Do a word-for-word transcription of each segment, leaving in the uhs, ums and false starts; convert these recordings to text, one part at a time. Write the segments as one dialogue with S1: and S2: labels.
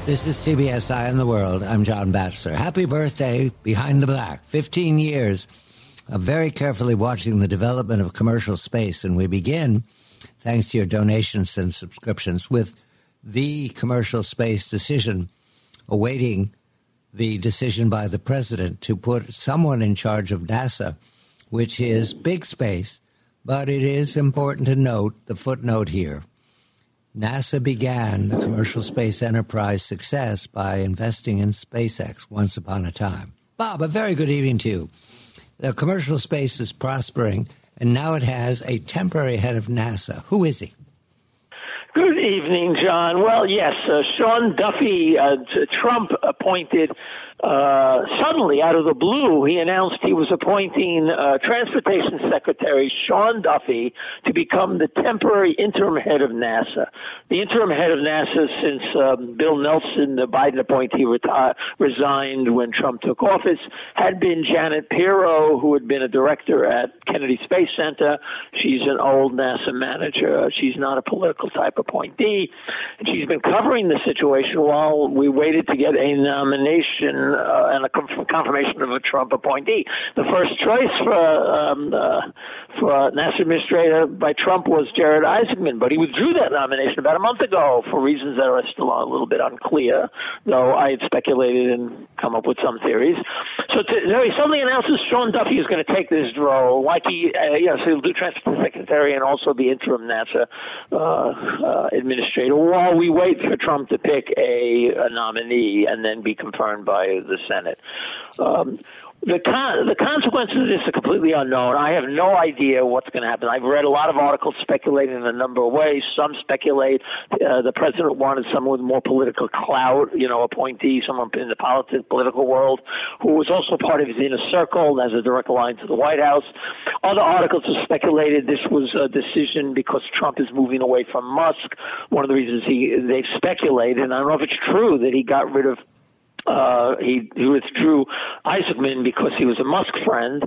S1: This is C B S Eye on the World. I'm John Batchelor. Happy birthday, Behind the Black. fifteen years of very carefully watching the development of commercial space. And we begin, thanks to your donations and subscriptions, with the commercial space decision, awaiting the decision by the president to put someone in charge of NASA, which is big space. But it is important to note the footnote here. NASA began the commercial space enterprise success by investing in SpaceX once upon a time. Bob, a very good evening to you. The commercial space is prospering, and now it has a temporary head of NASA. Who is he?
S2: Good evening, John. Well, yes, uh, Sean Duffy, uh, Trump appointed uh, suddenly out of the blue. He announced he was appointing uh, Transportation Secretary Sean Duffy to become the temporary interim head of NASA. The interim head of NASA since um, Bill Nelson, the Biden appointee, reti- resigned when Trump took office, had been Janet Pirro, who had been a director at Kennedy Space Center. She's an old NASA manager. She's not a political type appointee. And she's been covering the situation while we waited to get a nomination uh, and a confirmation of a Trump appointee. The first choice for um, uh, for NASA administrator by Trump was Jared Isaacman, but he withdrew that nomination about a month ago for reasons that are still a little bit unclear, though I had speculated and come up with some theories. So, to, so he suddenly announces Sean Duffy is going to take this role, like he, uh, you know, so he'll do Transportation Secretary and also the interim NASA uh, uh, administrator while we wait for Trump to pick a, a nominee and then be confirmed by the Senate. Um, The con- the consequences of this are completely unknown. I have no idea what's going to happen. I've read a lot of articles speculating in a number of ways. Some speculate uh, the president wanted someone with more political clout, you know, appointee, someone in the politics, political world, who was also part of his inner circle and has a direct line to the White House. Other articles have speculated this was a decision because Trump is moving away from Musk. One of the reasons he they've speculated, and I don't know if it's true, that he got rid of Uh, he, he withdrew Isaacman because he was a Musk friend.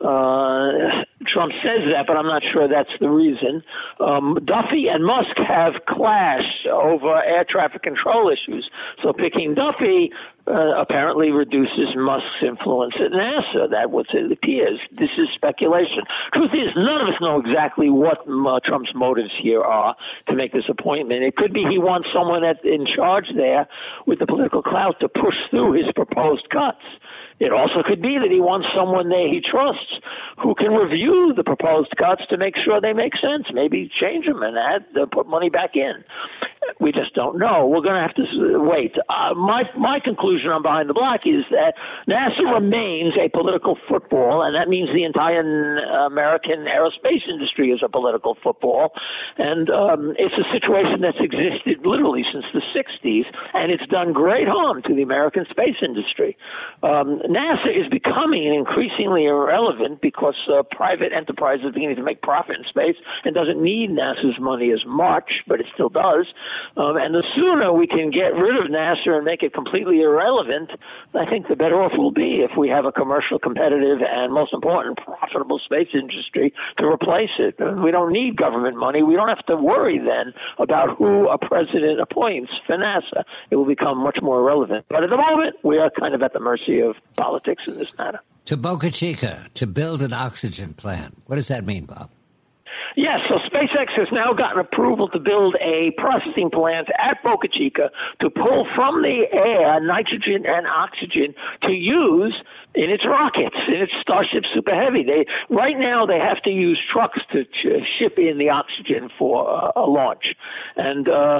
S2: Uh, Trump says that, but I'm not sure that's the reason. Um, Duffy and Musk have clashed over air traffic control issues. So picking Duffy uh, apparently reduces Musk's influence at NASA. That what it appears. This is speculation. Truth is, none of us know exactly what uh, Trump's motives here are to make this appointment. It could be he wants someone at, in charge there with the political clout to push through his proposed cuts. It also could be that he wants someone there he trusts who can review the proposed cuts to make sure they make sense, maybe change them and add, uh, put money back in. We just don't know. We're going to have to wait. Uh, my my conclusion on Behind the Black is that NASA remains a political football, and that means the entire American aerospace industry is a political football. And um, it's a situation that's existed literally since the sixties, and it's done great harm to the American space industry. Um, NASA is becoming increasingly irrelevant because uh, private enterprise is beginning to make profit in space and doesn't need NASA's money as much, but it still does. Um, and the sooner we can get rid of NASA and make it completely irrelevant, I think the better off we'll be if we have a commercial, competitive, and most important, profitable space industry to replace it. We don't need government money. We don't have to worry then about who a president appoints for NASA. It will become much more irrelevant. But at the moment, we are kind of at the mercy of politics in this matter.
S1: To Boca Chica, to build an oxygen plant. What does that mean, Bob?
S2: Yes, so SpaceX has now gotten approval to build a processing plant at Boca Chica to pull from the air nitrogen and oxygen to use in its rockets, in its Starship Super Heavy. They right now they have to use trucks to ch- ship in the oxygen for uh, a launch, and uh,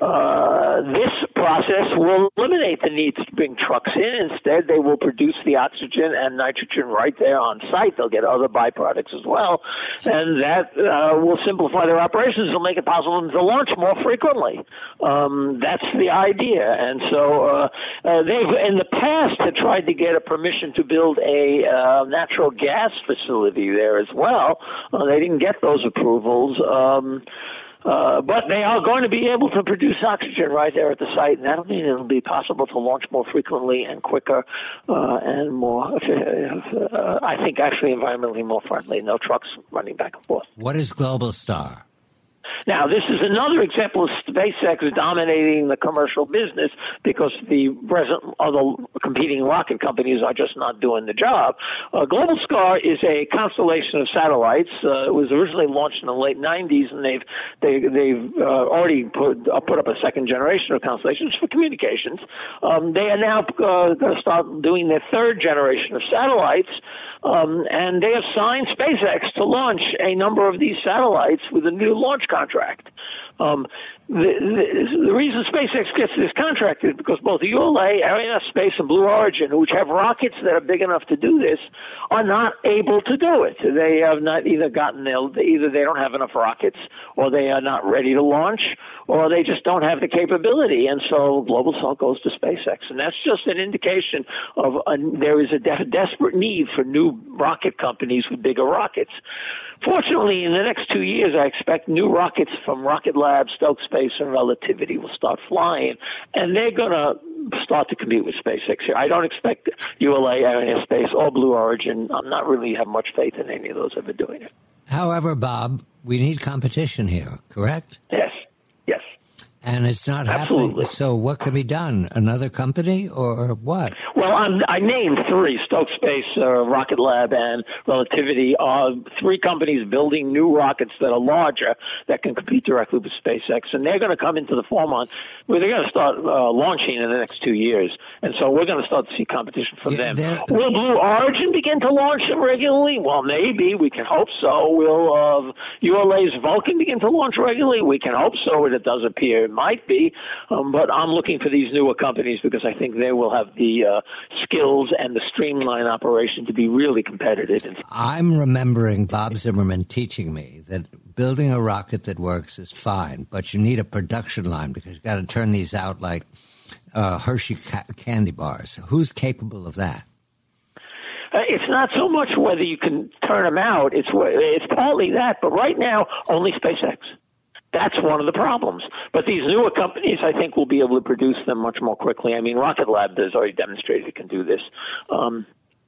S2: uh, this process will eliminate the need to bring trucks in. Instead, they will produce the oxygen and nitrogen right there on site. They'll get other byproducts as well, and that uh, will simplify their operations. It'll make it possible to launch more frequently. Um, that's the idea, and so uh, uh, they've in the past had tried to get a permission to build a uh, natural gas facility there as well. Uh, they didn't get those approvals. Um, Uh, but they are going to be able to produce oxygen right there at the site, and that'll mean it'll be possible to launch more frequently and quicker uh, and more, uh, I think, actually environmentally more friendly. No trucks running back and forth.
S1: What is Globalstar?
S2: Now, this is another example of SpaceX dominating the commercial business because the present other competing rocket companies are just not doing the job. Uh, Globalstar is a constellation of satellites. Uh, it was originally launched in the late nineties, and they've they, they've uh, already put uh, put up a second generation of constellations for communications. Um, they are now uh, going to start doing their third generation of satellites. Um, and they have signed SpaceX to launch a number of these satellites with a new launch contract. Um, the, the, the reason SpaceX gets this contract is because both U L A, Arianespace, and Blue Origin, which have rockets that are big enough to do this, are not able to do it. They have not either gotten their, either they don't have enough rockets, or they are not ready to launch, or they just don't have the capability. And so Globalstar goes to SpaceX, and that's just an indication of a, there is a de- desperate need for new rocket companies with bigger rockets. Fortunately, in the next two years, I expect new rockets from Rocket Lab, Stoke Space, and Relativity will start flying, and they're going to start to compete with SpaceX here. I don't expect U L A, Arianespace, or Blue Origin. I'm not really have much faith in any of those ever doing it.
S1: However, Bob, we need competition here, correct?
S2: Yes, yes.
S1: And it's not
S2: Absolutely.
S1: happening. So what can be done? Another company or what?
S2: Well, I'm, I named three, Stoke Space, uh, Rocket Lab, and Relativity, are three companies building new rockets that are larger that can compete directly with SpaceX. And they're going to come into the format where they're going to start uh, launching in the next two years. And so we're going to start to see competition from
S1: Yeah,
S2: them. Will Blue Origin begin to launch them regularly? Well, maybe. We can hope so. Will uh, U L A's Vulcan begin to launch regularly? We can hope so, and it does appear it might be. Um, but I'm looking for these newer companies because I think they will have the uh, skills and the streamlined operation to be really competitive.
S1: I'm remembering Bob Zimmerman teaching me that building a rocket that works is fine, but you need a production line because you've got to turn these out like uh, Hershey ca- candy bars. Who's capable of that?
S2: Uh, it's not so much whether you can turn them out. It's it's partly that, but right now, only SpaceX. That's one of the problems. But these newer companies, I think, will be able to produce them much more quickly. I mean, Rocket Lab has already demonstrated it can do this. Um,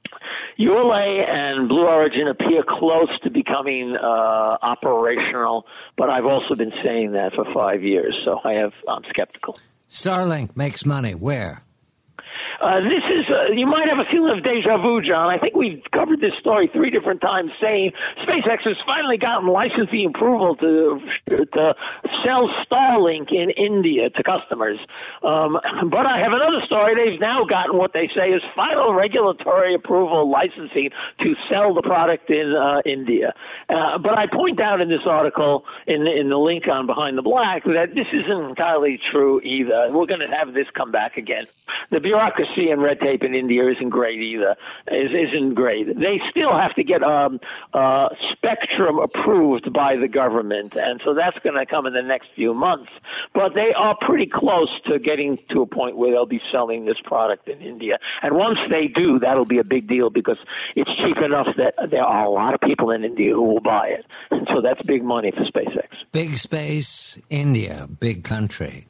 S2: U L A and Blue Origin appear close to becoming uh, operational, but I've also been saying that for five years, so I have, I'm skeptical.
S1: Starlink makes money. Where?
S2: Uh, this is, uh, you might have a feeling of deja vu, John. I think we've covered this story three different times saying SpaceX has finally gotten licensing approval to, to sell Starlink in India to customers. Um, but I have another story. They've now gotten what they say is final regulatory approval licensing to sell the product in uh, India. Uh, but I point out in this article, in, in the link on Behind the Black, that this isn't entirely true either. We're going to have this come back again. The bureaucracy and red tape in India isn't great either. Is isn't great. They still have to get um, uh, spectrum approved by the government, and so that's going to come in the next few months. But they are pretty close to getting to a point where they'll be selling this product in India. And once they do, that'll be a big deal because it's cheap enough that there are a lot of people in India who will buy it. And so that's big money for SpaceX.
S1: Big space, India, big country.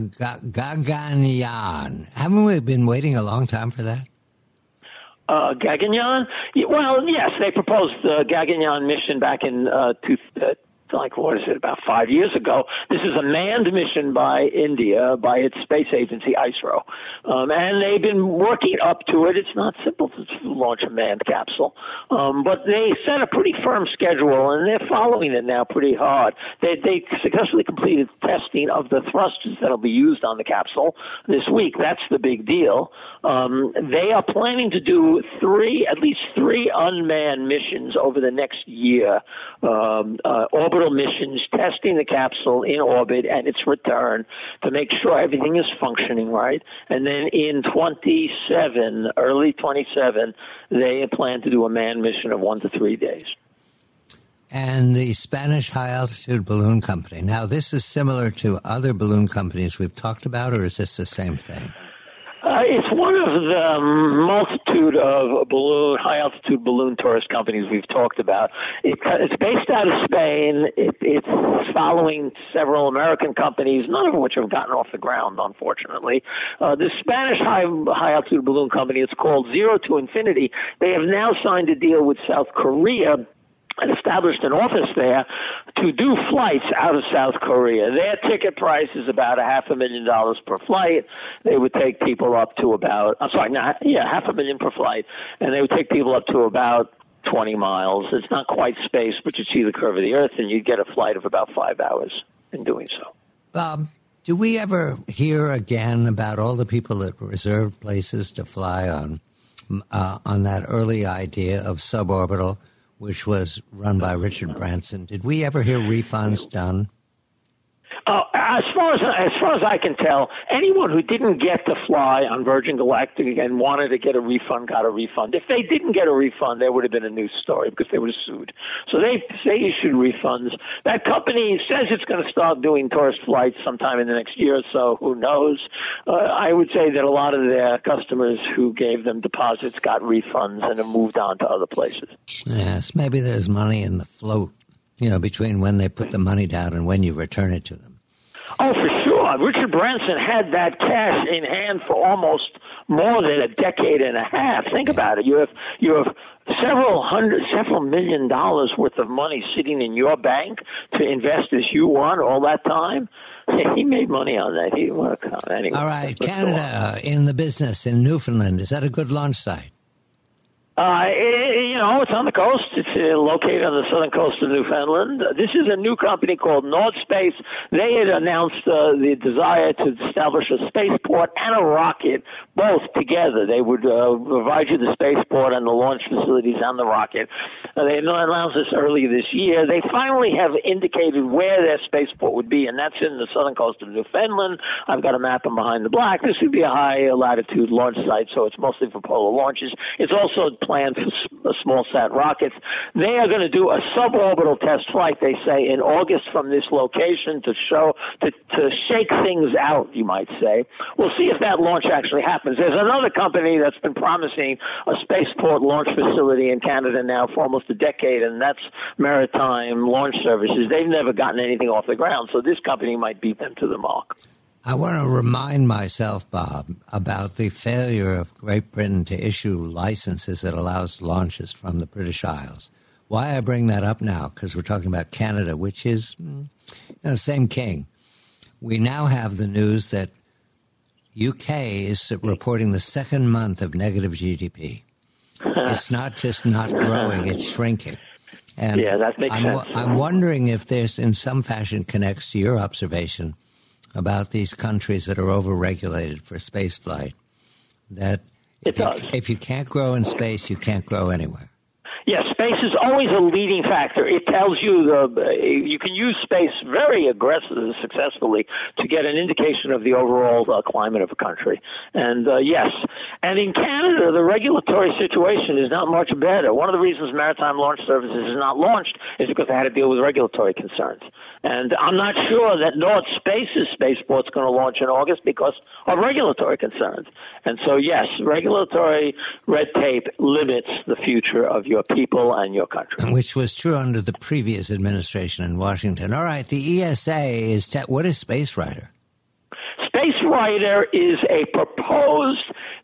S1: Gaganyaan. Haven't we been waiting a long time for that?
S2: Uh, Gaganyaan? Well, yes, they proposed the Gaganyaan mission back in uh, two, uh, like, what is it, about five years ago. This is a manned mission by India, by its space agency, ISRO. Um, and they've been working up to it. It's not simple to launch a manned capsule. Um, but they set a pretty firm schedule, and they're following it now pretty hard. They, they successfully completed testing of the thrusters that will be used on the capsule this week. That's the big deal. Um, they are planning to do three, at least three unmanned missions over the next year. Um, uh, orbital missions, testing the capsule in orbit and its return to make sure everything is functioning right. And then in twenty-seven, early twenty-seven, they plan to do a manned mission of one to three days.
S1: And the Spanish high-altitude balloon company. Now, this is similar to other balloon companies we've talked about, or is this the same thing?
S2: Uh, it's one of the multitude of balloon, high-altitude balloon tourist companies we've talked about. It, it's based out of Spain. It, it's following several American companies, none of which have gotten off the ground, unfortunately. Uh, the Spanish high, high-altitude balloon company, it's called Zero to Infinity. They have now signed a deal with South Korea and established an office there to do flights out of South Korea. Their ticket price is about a half a million dollars per flight. They would take people up to about, I'm sorry, not, yeah, half a million per flight, and they would take people up to about twenty miles. It's not quite space, but you'd see the curve of the Earth, and you'd get a flight of about five hours in doing so.
S1: Bob, do we ever hear again about all the people that reserved places to fly on, uh, on that early idea of suborbital, which was run by Richard Branson? Did we ever hear refunds done?
S2: Uh, as far as as far as I can tell, anyone who didn't get to fly on Virgin Galactic and wanted to get a refund got a refund. If they didn't get a refund, there would have been a news story because they would have sued. So they they issued refunds. That company says it's going to start doing tourist flights sometime in the next year or so. Who knows? Uh, I would say that a lot of their customers who gave them deposits got refunds and have moved on to other places.
S1: Yes, maybe there's money in the float, you know, between when they put the money down and when you return it to them.
S2: Oh, for sure. Richard Branson had that cash in hand for almost more than a decade and a half. Think about it. You have you have several hundred, several million dollars worth of money sitting in your bank to invest as you want all that time. He made money on that. He didn't want to come anyway.
S1: All right, Canada in the business in Newfoundland. Is that a good launch site?
S2: Uh, it, you know, it's on the coast. It's uh, located on the southern coast of Newfoundland. Uh, this is a new company called Nordspace. They had announced uh, the desire to establish a spaceport and a rocket, both together. They would uh, provide you the spaceport and the launch facilities and the rocket. Uh, they announced this earlier this year. They finally have indicated where their spaceport would be, and that's in the southern coast of Newfoundland. I've got a map of Behind the Black. This would be a high-latitude launch site, so it's mostly for polar launches. It's also planned for small sat rockets. They are going to do a suborbital test flight, they say, in August from this location to show, to, to shake things out, you might say. We'll see if that launch actually happens. There's another company that's been promising a spaceport launch facility in Canada now for almost a decade, and that's Maritime Launch Services. They've never gotten anything off the ground, so this company might beat them to the mark.
S1: I want to remind myself, Bob, about the failure of Great Britain to issue licenses that allows launches from the British Isles. Why I bring that up now, because we're talking about Canada, which is, you know, same king. We now have the news that U K is reporting the second month of negative G D P. It's not just not growing, it's shrinking. And
S2: yeah, that makes
S1: I'm,
S2: sense.
S1: I'm wondering if this in some fashion connects to your observation about these countries that are overregulated for space flight, that if you, if you can't grow in space, you can't grow anywhere.
S2: Yes, space is always a leading factor. It tells you the you can use space very aggressively, successfully, to get an indication of the overall uh, climate of a country. And uh, yes, and in Canada, the regulatory situation is not much better. One of the reasons Maritime Launch Services is not launched is because they had to deal with regulatory concerns. And I'm not sure that Nordspace's spaceport's going to launch in August because of regulatory concerns. And so, yes, regulatory red tape limits the future of your people and your country.
S1: Which was true under the previous administration in Washington. All right, the E S A is, te- what is Space Rider?
S2: Space Rider is a proposed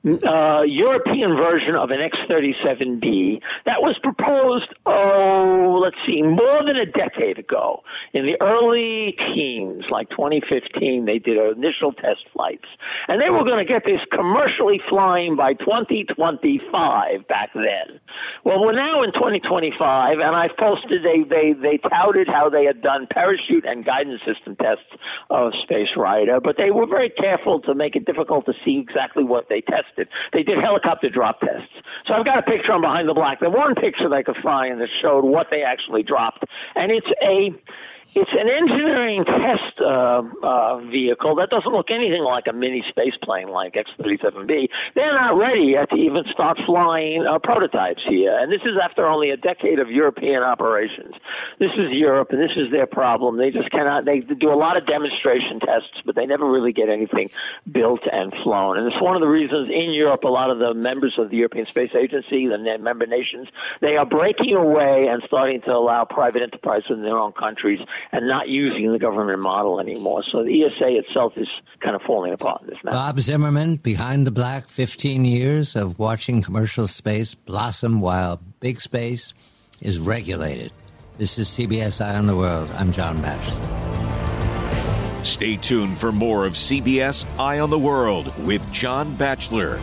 S2: uh, European version of an X thirty-seven B that was proposed, oh, let's see, more than a decade ago. In the early teens, like twenty fifteen, they did initial test flights. And they were going to get this commercially flying by twenty twenty-five back then. Well, we're now in twenty twenty-five, and I've posted, they, they, they touted how they had done parachute and guidance system tests of Space Rider, but they were very careful to make it difficult to see exactly what they tested. They did helicopter drop tests. So I've got a picture on Behind the Black. The one picture that I could find that showed what they actually dropped. And it's a... It's an engineering test uh, uh, vehicle that doesn't look anything like a mini space plane like X thirty-seven B. They're not ready yet to even start flying uh, prototypes here. And this is after only a decade of European operations. This is Europe, and this is their problem. They just cannot, they do a lot of demonstration tests, but they never really get anything built and flown. And it's one of the reasons in Europe, a lot of the members of the European Space Agency, the member nations, they are breaking away and starting to allow private enterprise in their own countries and not using the government model anymore. So the E S A itself is kind of falling apart in this matter.
S1: Bob Zimmerman, Behind the Black, fifteen years of watching commercial space blossom while big space is regulated. This is C B S Eye on the World. I'm John Batchelor.
S3: Stay tuned for more of C B S Eye on the World with John Batchelor.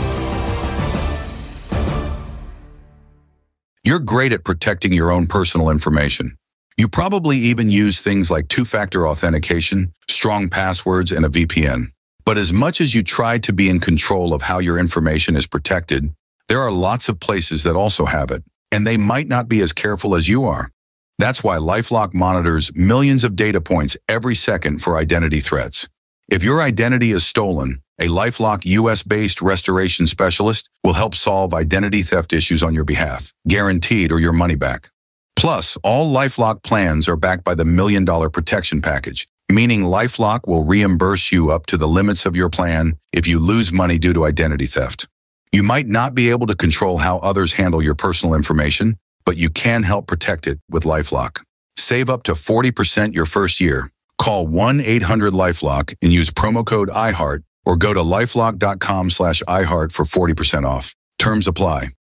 S4: You're great at protecting your own personal information. You probably even use things like two-factor authentication, strong passwords, and a V P N. But as much as you try to be in control of how your information is protected, there are lots of places that also have it, and they might not be as careful as you are. That's why LifeLock monitors millions of data points every second for identity threats. If your identity is stolen, a LifeLock U S-based restoration specialist will help solve identity theft issues on your behalf, guaranteed or your money back. Plus, all LifeLock plans are backed by the Million Dollar Protection Package, meaning LifeLock will reimburse you up to the limits of your plan if you lose money due to identity theft. You might not be able to control how others handle your personal information, but you can help protect it with LifeLock. Save up to forty percent your first year. Call one eight hundred LifeLock and use promo code iHeart or go to lifelock dot com slash iHeart for forty percent off. Terms apply.